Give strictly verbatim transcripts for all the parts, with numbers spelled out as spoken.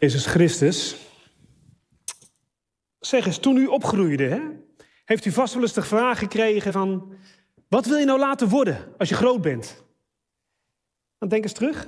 Jezus Christus. Zeg eens, toen u opgroeide, hè, heeft u vast wel eens de vraag gekregen van... wat wil je nou laten worden als je groot bent? Dan denk eens terug.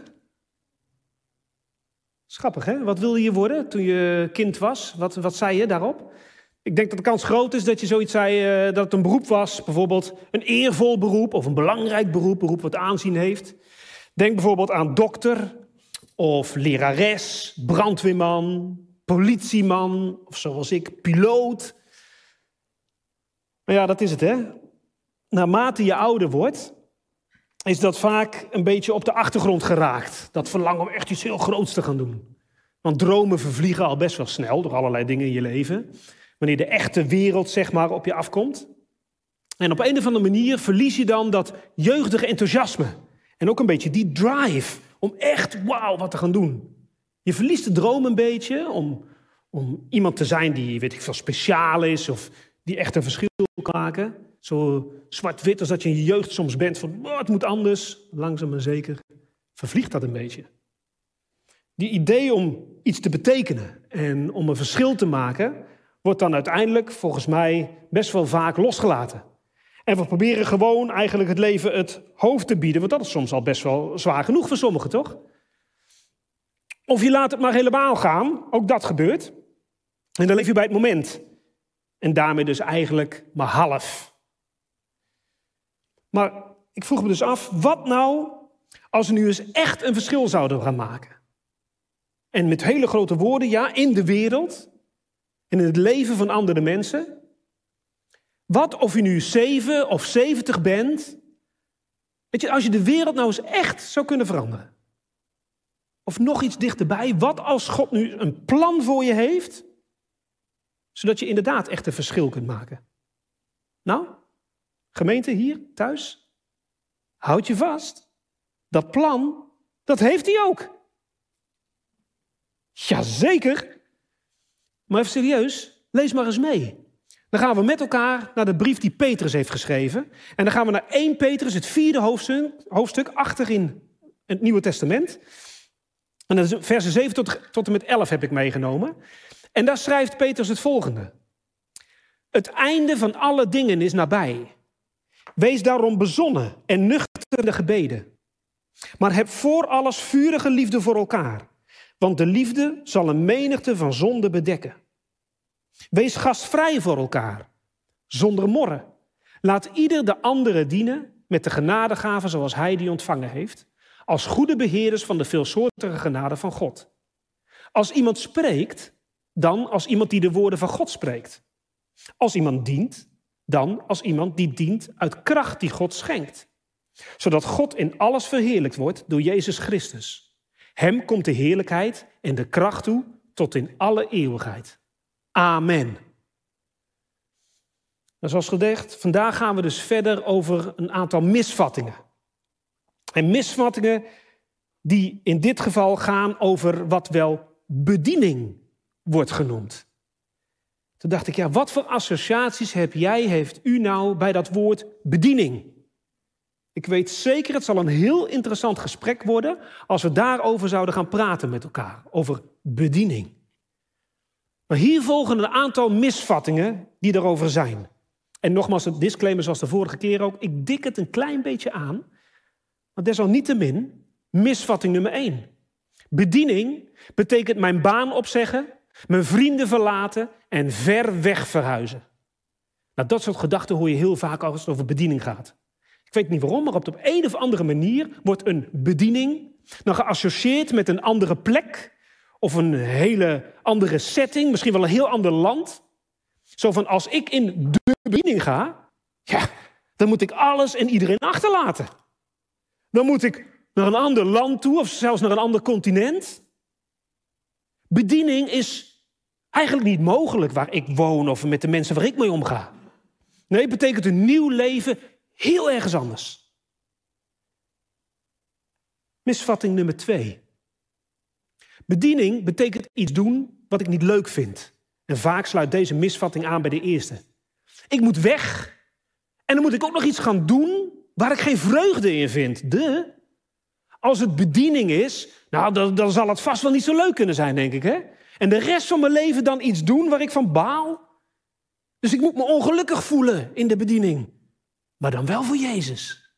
Schappig, hè? Wat wilde je worden toen je kind was? Wat, wat zei je daarop? Ik denk dat de kans groot is dat je zoiets zei uh, dat het een beroep was. Bijvoorbeeld een eervol beroep of een belangrijk beroep. Beroep wat aanzien heeft. Denk bijvoorbeeld aan dokter of lerares, brandweerman, politieman. Of zoals ik, piloot. Maar ja, dat is het, hè. Naarmate je ouder wordt, is dat vaak een beetje op de achtergrond geraakt. Dat verlangen om echt iets heel groots te gaan doen. Want dromen vervliegen al best wel snel door allerlei dingen in je leven. Wanneer de echte wereld, zeg maar, op je afkomt. En op een of andere manier verlies je dan dat jeugdige enthousiasme. En ook een beetje die drive om echt, wauw, wat te gaan doen. Je verliest de droom een beetje om, om iemand te zijn die, weet ik veel, speciaal is. Of die echt een verschil kan maken. Zo zwart-wit als dat je in je jeugd soms bent van, oh, het moet anders. Langzaam maar zeker vervliegt dat een beetje. Die idee om iets te betekenen en om een verschil te maken, wordt dan uiteindelijk volgens mij best wel vaak losgelaten. En we proberen gewoon eigenlijk het leven het hoofd te bieden, want dat is soms al best wel zwaar genoeg voor sommigen, toch? Of je laat het maar helemaal gaan, ook dat gebeurt. En dan leef je bij het moment. En daarmee dus eigenlijk maar half. Maar ik vroeg me dus af, wat nou als we nu eens echt een verschil zouden gaan maken? En met hele grote woorden, ja, in de wereld en in het leven van andere mensen. Wat of je nu zeven of zeventig bent, weet je, als je de wereld nou eens echt zou kunnen veranderen. Of nog iets dichterbij, wat als God nu een plan voor je heeft, zodat je inderdaad echt een verschil kunt maken? Nou, gemeente hier, thuis, houd je vast. Dat plan, dat heeft hij ook. Jazeker. Maar even serieus, lees maar eens mee. Dan gaan we met elkaar naar de brief die Petrus heeft geschreven. En dan gaan we naar Eerste Petrus, het vierde hoofdstuk, hoofdstuk achter in het Nieuwe Testament. En dat is versen zeven tot, tot en met elf heb ik meegenomen. En daar schrijft Petrus het volgende. Het einde van alle dingen is nabij. Wees daarom bezonnen en nuchter in de gebeden. Maar heb voor alles vurige liefde voor elkaar. Want de liefde zal een menigte van zonden bedekken. Wees gastvrij voor elkaar, zonder morren. Laat ieder de andere dienen met de genadegave zoals hij die ontvangen heeft. Als goede beheerders van de veelsoortige genade van God. Als iemand spreekt, dan als iemand die de woorden van God spreekt. Als iemand dient, dan als iemand die dient uit kracht die God schenkt. Zodat God in alles verheerlijkt wordt door Jezus Christus. Hem komt de heerlijkheid en de kracht toe tot in alle eeuwigheid. Amen. En zoals gezegd, vandaag gaan we dus verder over een aantal misvattingen. En misvattingen die in dit geval gaan over wat wel bediening wordt genoemd. Toen dacht ik, ja, wat voor associaties heb jij, heeft u nou bij dat woord bediening? Ik weet zeker, het zal een heel interessant gesprek worden als we daarover zouden gaan praten met elkaar, over bediening. Maar hier volgen een aantal misvattingen die erover zijn. En nogmaals, het disclaimer zoals de vorige keer ook, ik dik het een klein beetje aan, maar desalniettemin, misvatting nummer één. Bediening betekent mijn baan opzeggen, mijn vrienden verlaten en ver weg verhuizen. Nou, dat soort gedachten hoor je heel vaak als het over bediening gaat. Ik weet niet waarom, maar op de een of andere manier wordt een bediening dan geassocieerd met een andere plek of een hele andere setting, misschien wel een heel ander land. Zo van, als ik in de bediening ga, ja, dan moet ik alles en iedereen achterlaten. Dan moet ik naar een ander land toe of zelfs naar een ander continent. Bediening is eigenlijk niet mogelijk waar ik woon of met de mensen waar ik mee omga. Nee, het betekent een nieuw leven heel ergens anders. Misvatting nummer twee. Bediening betekent iets doen wat ik niet leuk vind. En vaak sluit deze misvatting aan bij de eerste. Ik moet weg en dan moet ik ook nog iets gaan doen waar ik geen vreugde in vind. De, als het bediening is, nou, dan, dan zal het vast wel niet zo leuk kunnen zijn, denk ik. Hè? En de rest van mijn leven dan iets doen waar ik van baal. Dus ik moet me ongelukkig voelen in de bediening. Maar dan wel voor Jezus.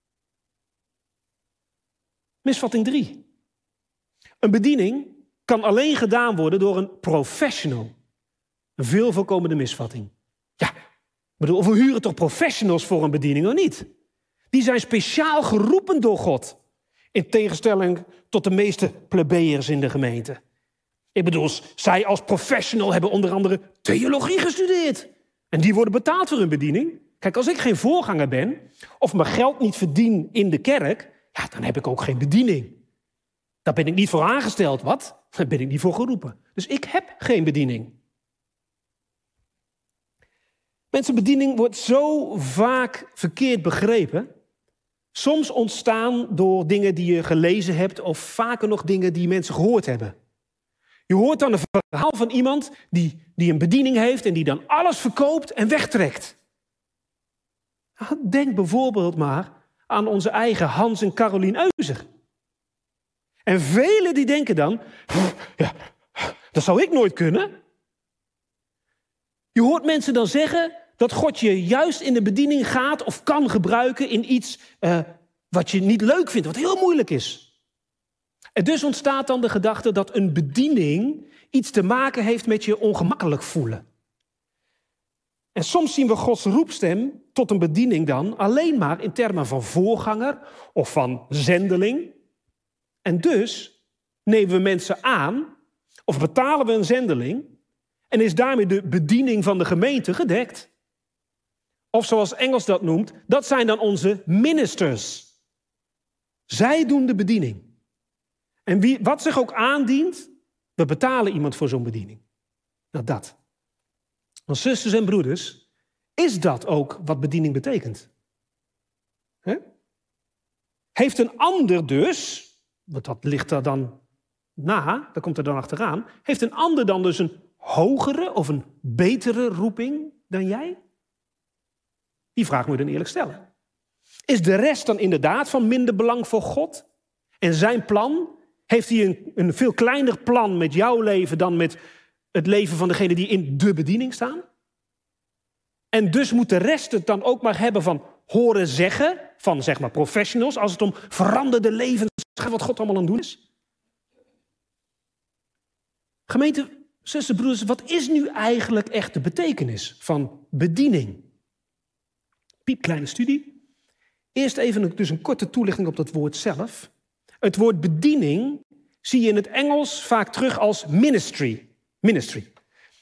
Misvatting drie. Een bediening kan alleen gedaan worden door een professional. Een veel voorkomende misvatting. Ja, ik bedoel, of we huren toch professionals voor een bediening of niet? Die zijn speciaal geroepen door God. In tegenstelling tot de meeste plebeiers in de gemeente. Ik bedoel, zij als professional hebben onder andere theologie gestudeerd. En die worden betaald voor hun bediening. Kijk, als ik geen voorganger ben, of mijn geld niet verdien in de kerk, ja, dan heb ik ook geen bediening. Daar ben ik niet voor aangesteld, wat? Daar ben ik niet voor geroepen. Dus ik heb geen bediening. Mensen, bediening wordt zo vaak verkeerd begrepen. Soms ontstaan door dingen die je gelezen hebt, of vaker nog dingen die mensen gehoord hebben. Je hoort dan een verhaal van iemand die, die een bediening heeft en die dan alles verkoopt en wegtrekt. Denk bijvoorbeeld maar aan onze eigen Hans en Carolien Euser. En velen die denken dan, ja, dat zou ik nooit kunnen. Je hoort mensen dan zeggen dat God je juist in de bediening gaat of kan gebruiken in iets uh, wat je niet leuk vindt, wat heel moeilijk is. En dus ontstaat dan de gedachte dat een bediening iets te maken heeft met je ongemakkelijk voelen. En soms zien we Gods roepstem tot een bediening dan alleen maar in termen van voorganger of van zendeling. En dus nemen we mensen aan of betalen we een zendeling en is daarmee de bediening van de gemeente gedekt. Of zoals Engels dat noemt, dat zijn dan onze ministers. Zij doen de bediening. En wie, wat zich ook aandient, we betalen iemand voor zo'n bediening. Nou, dat. Want zusters en broeders, is dat ook wat bediening betekent? He? Heeft een ander dus, want dat ligt daar dan na, dat komt er dan achteraan, heeft een ander dan dus een hogere of een betere roeping dan jij? Die vraag moet je dan eerlijk stellen. Is de rest dan inderdaad van minder belang voor God? En zijn plan? Heeft hij een, een veel kleiner plan met jouw leven dan met het leven van degene die in de bediening staan? En dus moet de rest het dan ook maar hebben van horen zeggen, van zeg maar professionals, als het om veranderde levens gaat, wat God allemaal aan het doen is? Gemeente, zussen, broeders, wat is nu eigenlijk echt de betekenis van bediening? Piepkleine studie. Eerst even dus een korte toelichting op dat woord zelf. Het woord bediening zie je in het Engels vaak terug als ministry. Ministry.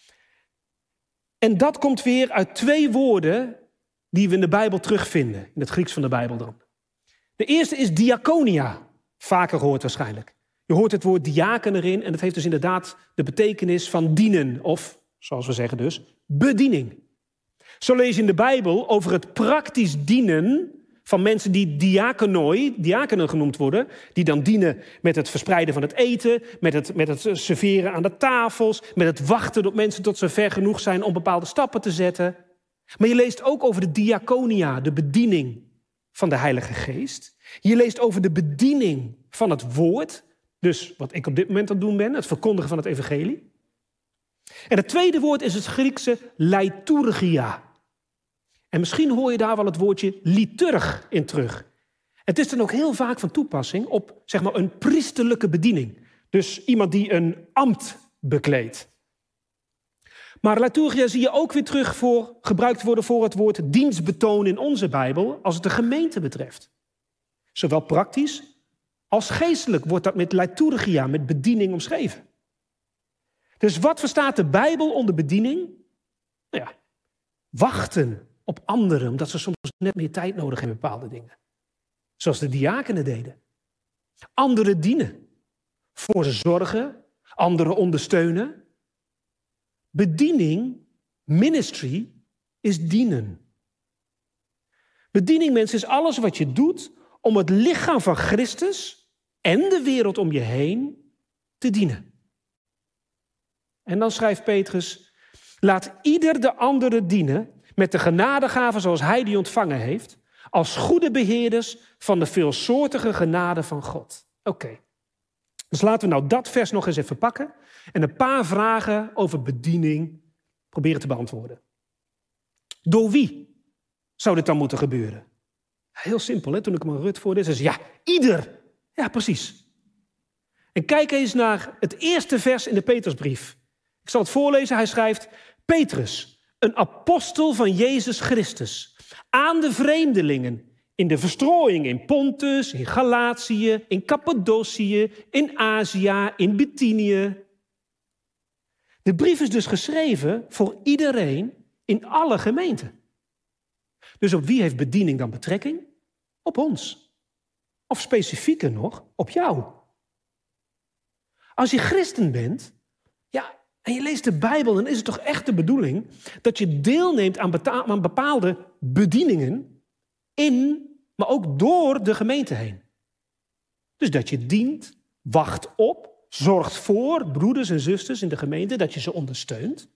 En dat komt weer uit twee woorden die we in de Bijbel terugvinden. In het Grieks van de Bijbel dan. De eerste is diakonia. Vaker gehoord waarschijnlijk. Je hoort het woord diaken erin en dat heeft dus inderdaad de betekenis van dienen. Of, zoals we zeggen dus, bediening. Zo lees je in de Bijbel over het praktisch dienen van mensen die diakonoi, diakenen genoemd worden, die dan dienen met het verspreiden van het eten, met het, met het serveren aan de tafels, met het wachten op mensen tot ze ver genoeg zijn om bepaalde stappen te zetten. Maar je leest ook over de diakonia, de bediening van de Heilige Geest. Je leest over de bediening van het woord, dus wat ik op dit moment aan het doen ben, het verkondigen van het evangelie. En het tweede woord is het Griekse liturgia. En misschien hoor je daar wel het woordje liturg in terug. Het is dan ook heel vaak van toepassing op zeg maar, een priesterlijke bediening. Dus iemand die een ambt bekleedt. Maar liturgia zie je ook weer terug voor, gebruikt worden voor het woord dienstbetoon in onze Bijbel als het de gemeente betreft. Zowel praktisch als geestelijk wordt dat met liturgia, met bediening omschreven. Dus wat verstaat de Bijbel onder bediening? Nou ja, wachten op anderen, omdat ze soms net meer tijd nodig hebben in bepaalde dingen. Zoals de diakenen deden. Anderen dienen. Voor ze zorgen, anderen ondersteunen. Bediening, ministry, is dienen. Bediening, mensen, is alles wat je doet om het lichaam van Christus en de wereld om je heen te dienen. En dan schrijft Petrus, laat ieder de andere dienen met de genadegaven zoals hij die ontvangen heeft, als goede beheerders van de veelsoortige genade van God. Oké, okay. Dus laten we nou dat vers nog eens even pakken en een paar vragen over bediening proberen te beantwoorden. Door wie zou dit dan moeten gebeuren? Heel simpel, hè? Toen ik hem aan Rut voordeed, zei ze, ja, ieder. Ja, precies. En kijk eens naar het eerste vers in de Petrusbrief. Ik zal het voorlezen, hij schrijft, Petrus, een apostel van Jezus Christus, aan de vreemdelingen, in de verstrooiing in Pontus, in Galatië, in Cappadocië, in Azië, in Bithynië. De brief is dus geschreven voor iedereen in alle gemeenten. Dus op wie heeft bediening dan betrekking? Op ons. Of specifieker nog, op jou. Als je christen bent, ja, en je leest de Bijbel, dan is het toch echt de bedoeling dat je deelneemt aan, beta- aan bepaalde bedieningen in, maar ook door de gemeente heen. Dus dat je dient, wacht op, zorgt voor broeders en zusters in de gemeente, dat je ze ondersteunt.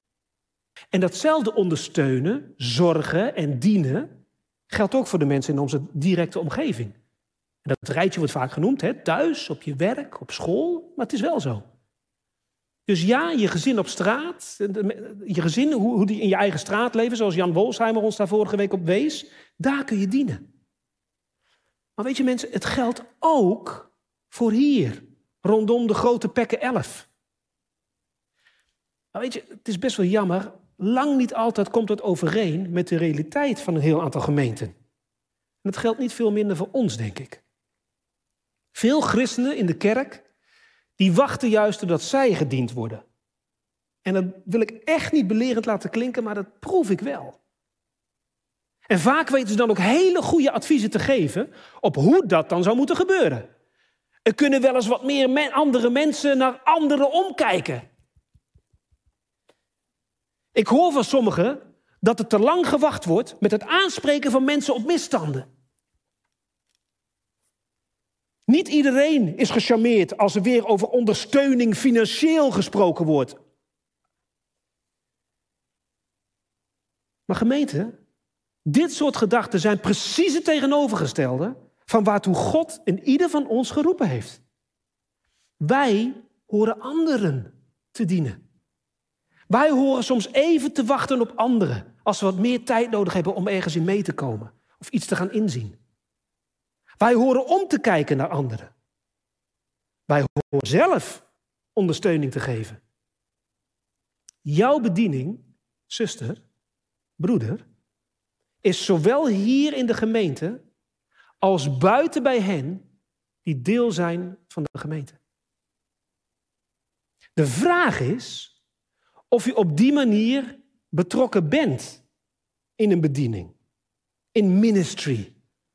En datzelfde ondersteunen, zorgen en dienen geldt ook voor de mensen in onze directe omgeving. En dat rijtje wordt vaak genoemd, hè? Thuis, op je werk, op school, maar het is wel zo. Dus ja, je gezin op straat, je gezin, hoe die in je eigen straat leven, zoals Jan Wolsheimer ons daar vorige week op wees, daar kun je dienen. Maar weet je mensen, het geldt ook voor hier, rondom de grote Pekke elf. Maar weet je, het is best wel jammer, lang niet altijd komt het overeen met de realiteit van een heel aantal gemeenten. En dat geldt niet veel minder voor ons, denk ik. Veel christenen in de kerk, die wachten juist totdat zij gediend worden. En dat wil ik echt niet belerend laten klinken, maar dat proef ik wel. En vaak weten ze dan ook hele goede adviezen te geven op hoe dat dan zou moeten gebeuren. Er kunnen wel eens wat meer men, andere mensen naar anderen omkijken. Ik hoor van sommigen dat er te lang gewacht wordt met het aanspreken van mensen op misstanden. Niet iedereen is gecharmeerd als er weer over ondersteuning financieel gesproken wordt. Maar gemeente, dit soort gedachten zijn precies het tegenovergestelde van waartoe God in ieder van ons geroepen heeft. Wij horen anderen te dienen. Wij horen soms even te wachten op anderen als we wat meer tijd nodig hebben om ergens in mee te komen of iets te gaan inzien. Wij horen om te kijken naar anderen. Wij horen zelf ondersteuning te geven. Jouw bediening, zuster, broeder, is zowel hier in de gemeente als buiten bij hen die deel zijn van de gemeente. De vraag is of je op die manier betrokken bent in een bediening, in ministry.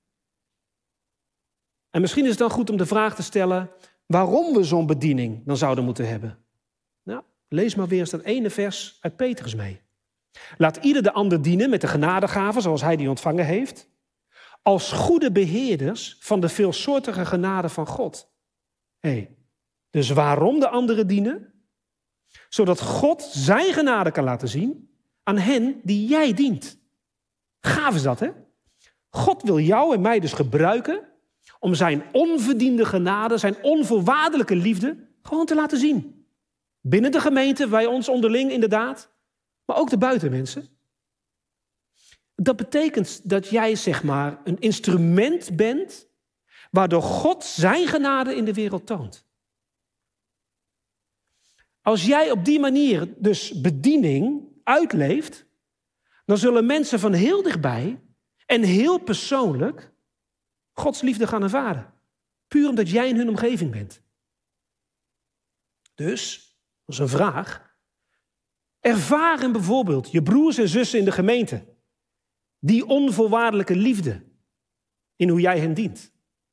En misschien is het dan goed om de vraag te stellen waarom we zo'n bediening dan zouden moeten hebben. Nou, lees maar weer eens dat ene vers uit Petrus mee. Laat ieder de ander dienen met de genadegaven zoals hij die ontvangen heeft, als goede beheerders van de veelsoortige genade van God. Hey, dus waarom de anderen dienen? Zodat God zijn genade kan laten zien aan hen die jij dient. Gaaf is dat, hè? God wil jou en mij dus gebruiken om zijn onverdiende genade, zijn onvoorwaardelijke liefde gewoon te laten zien. Binnen de gemeente, bij ons onderling inderdaad, maar ook de buitenmensen. Dat betekent dat jij zeg maar een instrument bent waardoor God zijn genade in de wereld toont. Als jij op die manier dus bediening uitleeft, dan zullen mensen van heel dichtbij en heel persoonlijk Gods liefde gaan ervaren. Puur omdat jij in hun omgeving bent. Dus, dat is een vraag. Ervaren bijvoorbeeld je broers en zussen in de gemeente die onvoorwaardelijke liefde in hoe jij hen dient.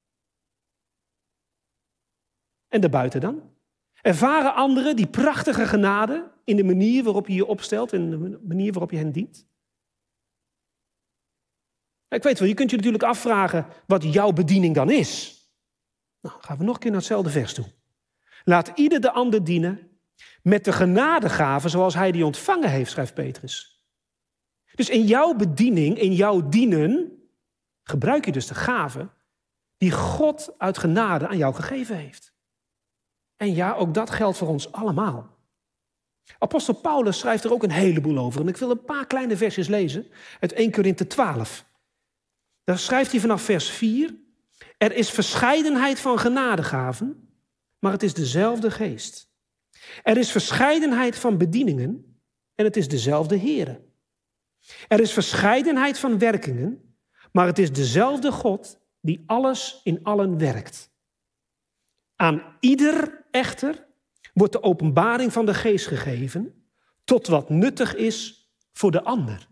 En daarbuiten dan? Ervaren anderen die prachtige genade in de manier waarop je je opstelt en de manier waarop je hen dient? Ik weet wel, je kunt je natuurlijk afvragen wat jouw bediening dan is. Nou, gaan we nog een keer naar hetzelfde vers toe. Laat ieder de ander dienen met de genadegaven zoals hij die ontvangen heeft, schrijft Petrus. Dus in jouw bediening, in jouw dienen, gebruik je dus de gave die God uit genade aan jou gegeven heeft. En ja, ook dat geldt voor ons allemaal. Apostel Paulus schrijft er ook een heleboel over. En ik wil een paar kleine versjes lezen uit eerste Korinthe twaalf. Daar schrijft hij vanaf vers vier. Er is verscheidenheid van genadegaven, maar het is dezelfde geest. Er is verscheidenheid van bedieningen en het is dezelfde Heere. Er is verscheidenheid van werkingen, maar het is dezelfde God die alles in allen werkt. Aan ieder echter wordt de openbaring van de geest gegeven tot wat nuttig is voor de ander.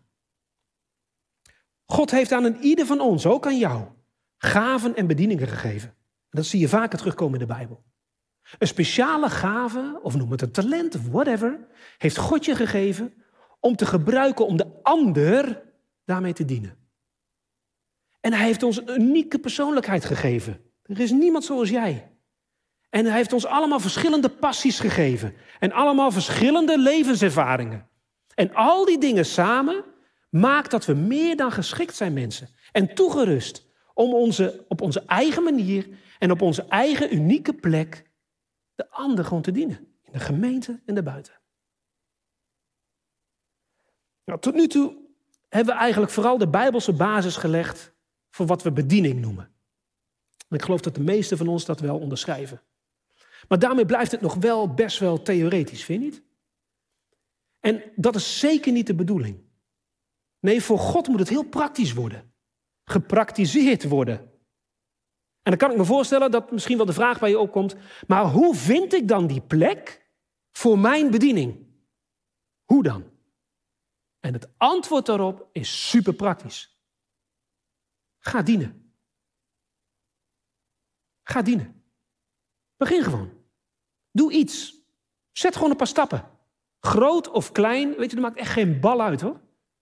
God heeft aan een ieder van ons, ook aan jou, gaven en bedieningen gegeven. Dat zie je vaker terugkomen in de Bijbel. Een speciale gave, of noem het een talent of whatever, heeft God je gegeven om te gebruiken om de ander daarmee te dienen. En hij heeft ons een unieke persoonlijkheid gegeven. Er is niemand zoals jij. En hij heeft ons allemaal verschillende passies gegeven. En allemaal verschillende levenservaringen. En al die dingen samen maakt dat we meer dan geschikt zijn, mensen. En toegerust om onze, op onze eigen manier en op onze eigen unieke plek de ander gewoon te dienen. In de gemeente en daarbuiten. Nou, tot nu toe hebben we eigenlijk vooral de Bijbelse basis gelegd voor wat we bediening noemen. En ik geloof dat de meesten van ons dat wel onderschrijven. Maar daarmee blijft het nog wel best wel theoretisch, vind je niet? En dat is zeker niet de bedoeling. Nee, voor God moet het heel praktisch worden. Gepraktiseerd worden. En dan kan ik me voorstellen dat misschien wel de vraag bij je opkomt, maar hoe vind ik dan die plek voor mijn bediening? Hoe dan? En het antwoord daarop is super praktisch. Ga dienen. Ga dienen. Begin gewoon. Doe iets. Zet gewoon een paar stappen. Groot of klein, weet je, dat maakt echt geen bal uit hoor.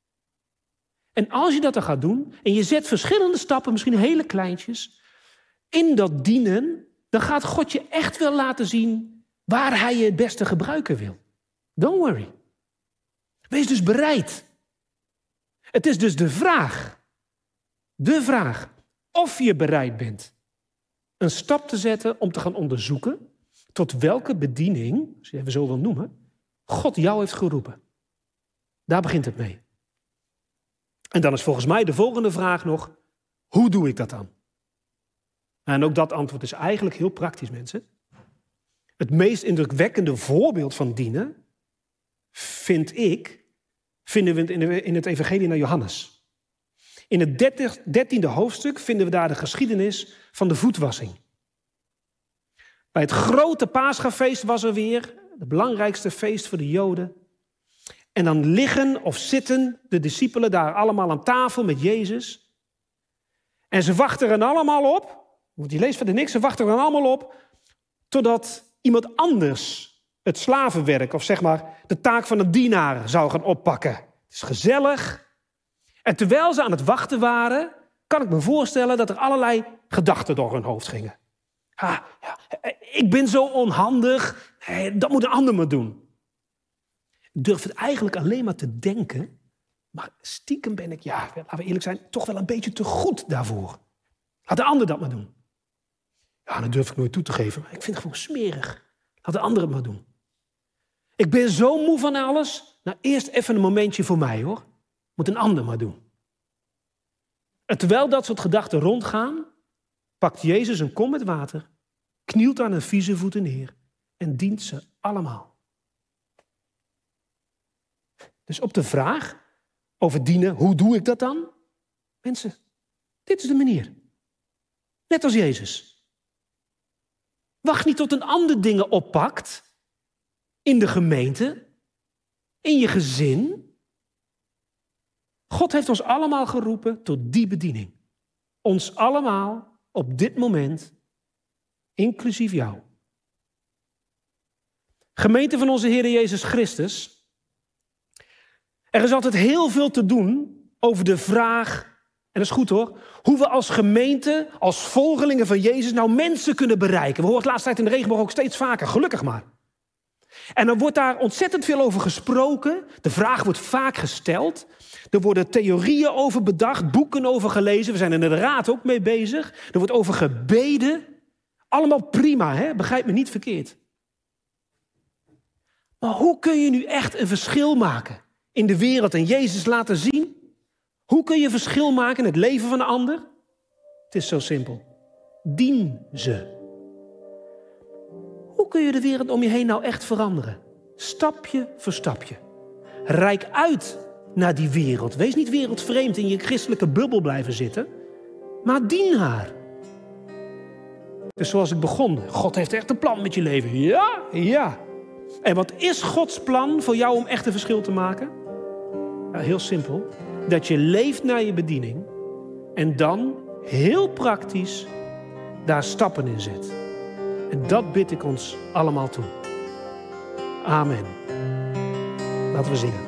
En als je dat dan gaat doen, en je zet verschillende stappen, misschien hele kleintjes, in dat dienen, dan gaat God je echt wel laten zien waar hij je het beste gebruiken wil. Don't worry. Wees dus bereid. Het is dus de vraag, de vraag, of je bereid bent een stap te zetten om te gaan onderzoeken tot welke bediening, als je even zo wil noemen, God jou heeft geroepen. Daar begint het mee. En dan is volgens mij de volgende vraag nog, hoe doe ik dat dan? En ook dat antwoord is eigenlijk heel praktisch, mensen. Het meest indrukwekkende voorbeeld van dienen, vind ik, vinden we in het evangelie naar Johannes. In het dertiende hoofdstuk vinden we daar de geschiedenis van de voetwassing. Bij het grote Paschafeest was er weer, het belangrijkste feest voor de Joden. En dan liggen of zitten de discipelen daar allemaal aan tafel met Jezus. En ze wachten er allemaal op, want je leest verder niks, ze wachten er allemaal op, totdat iemand anders het slavenwerk, of zeg maar de taak van een dienaar zou gaan oppakken. Het is gezellig. En terwijl ze aan het wachten waren, kan ik me voorstellen dat er allerlei gedachten door hun hoofd gingen. Ah, ja, ik ben zo onhandig, dat moet een ander maar doen. Ik durf het eigenlijk alleen maar te denken, maar stiekem ben ik, ja, laten we eerlijk zijn, toch wel een beetje te goed daarvoor. Laat de ander dat maar doen. Ja, dat durf ik nooit toe te geven, maar ik vind het gewoon smerig. Laat de ander het maar doen. Ik ben zo moe van alles, nou eerst even een momentje voor mij hoor. Moet een ander maar doen. En terwijl dat soort gedachten rondgaan, pakt Jezus een kom met water, knielt aan hun vieze voeten neer en dient ze allemaal. Dus op de vraag over dienen, hoe doe ik dat dan? Mensen, dit is de manier. Net als Jezus. Wacht niet tot een ander dingen oppakt in de gemeente, in je gezin. God heeft ons allemaal geroepen tot die bediening. Ons allemaal op dit moment, inclusief jou. Gemeente van onze Heer Jezus Christus. Er is altijd heel veel te doen over de vraag, en dat is goed hoor, hoe we als gemeente, als volgelingen van Jezus nou mensen kunnen bereiken. We horen het laatste tijd in de regenboog ook steeds vaker, gelukkig maar. En dan wordt daar ontzettend veel over gesproken. De vraag wordt vaak gesteld. Er worden theorieën over bedacht, boeken over gelezen. We zijn er in de raad ook mee bezig. Er wordt over gebeden. Allemaal prima, hè? Begrijp me niet verkeerd. Maar hoe kun je nu echt een verschil maken in de wereld en Jezus laten zien? Hoe kun je verschil maken in het leven van een ander? Het is zo simpel. Dien ze. Hoe kun je de wereld om je heen nou echt veranderen? Stapje voor stapje. Reik uit naar die wereld. Wees niet wereldvreemd in je christelijke bubbel blijven zitten. Maar dien haar. Dus zoals ik begon. God heeft echt een plan met je leven. Ja, ja. En wat is Gods plan voor jou om echt een verschil te maken? Nou, heel simpel. Dat je leeft naar je bediening. En dan, heel praktisch, daar stappen in zet. En dat bid ik ons allemaal toe. Amen. Laten we zingen.